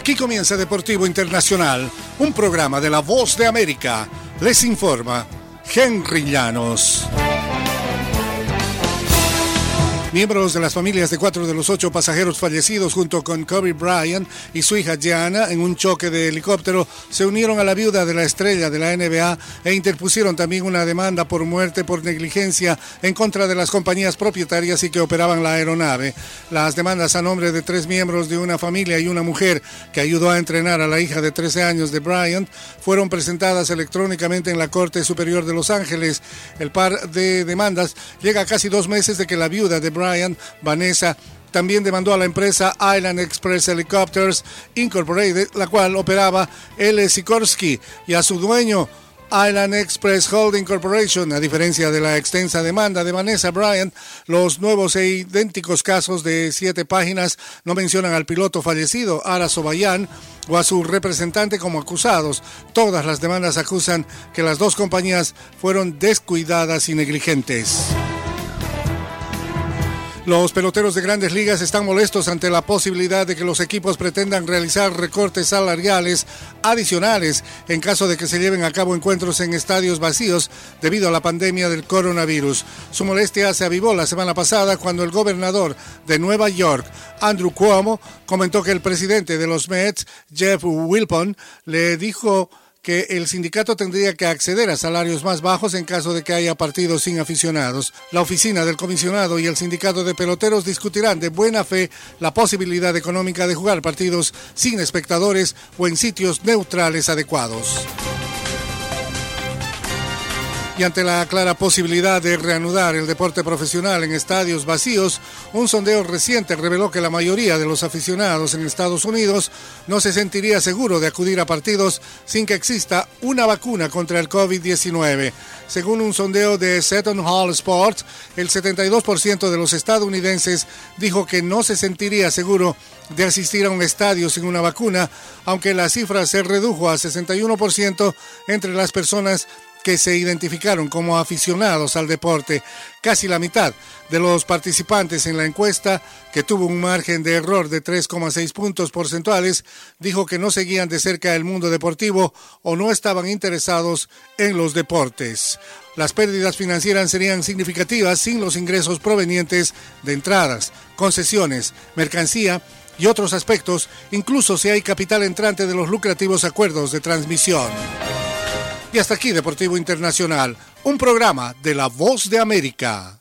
Aquí comienza Deportivo Internacional, un programa de La Voz de América. Les informa Henry Llanos. Miembros de las familias de 4 de los 8 pasajeros fallecidos junto con Kobe Bryant y su hija Gianna en un choque de helicóptero se unieron a la viuda de la estrella de la NBA e interpusieron también una demanda por muerte por negligencia en contra de las compañías propietarias y que operaban la aeronave. Las demandas a nombre de 3 miembros de una familia y una mujer que ayudó a entrenar a la hija de 13 años de Bryant fueron presentadas electrónicamente en la Corte Superior de Los Ángeles. El par de demandas llega a casi 2 meses de que la viuda de Bryant, Vanessa, también demandó a la empresa Island Express Helicopters Incorporated, la cual operaba L. Sikorsky, y a su dueño Island Express Holding Corporation. A diferencia de la extensa demanda de Vanessa Bryant, los nuevos e idénticos casos de 7 páginas no mencionan al piloto fallecido, Ara Zobayan, o a su representante como acusados. Todas las demandas acusan que las 2 compañías fueron descuidadas y negligentes. Los peloteros de Grandes Ligas están molestos ante la posibilidad de que los equipos pretendan realizar recortes salariales adicionales en caso de que se lleven a cabo encuentros en estadios vacíos debido a la pandemia del coronavirus. Su molestia se avivó la semana pasada cuando el gobernador de Nueva York, Andrew Cuomo, comentó que el presidente de los Mets, Jeff Wilpon, le dijo que el sindicato tendría que acceder a salarios más bajos en caso de que haya partidos sin aficionados. La oficina del comisionado y el sindicato de peloteros discutirán de buena fe la posibilidad económica de jugar partidos sin espectadores o en sitios neutrales adecuados. Y ante la clara posibilidad de reanudar el deporte profesional en estadios vacíos, un sondeo reciente reveló que la mayoría de los aficionados en Estados Unidos no se sentiría seguro de acudir a partidos sin que exista una vacuna contra el COVID-19. Según un sondeo de Seton Hall Sports, el 72% de los estadounidenses dijo que no se sentiría seguro de asistir a un estadio sin una vacuna, aunque la cifra se redujo a 61% entre las personas que se identificaron como aficionados al deporte. Casi la mitad de los participantes en la encuesta, que tuvo un margen de error de 3,6 puntos porcentuales, dijo que no seguían de cerca el mundo deportivo o no estaban interesados en los deportes. Las pérdidas financieras serían significativas sin los ingresos provenientes de entradas, concesiones, mercancía y otros aspectos, incluso si hay capital entrante de los lucrativos acuerdos de transmisión. Y hasta aquí Deportivo Internacional, un programa de La Voz de América.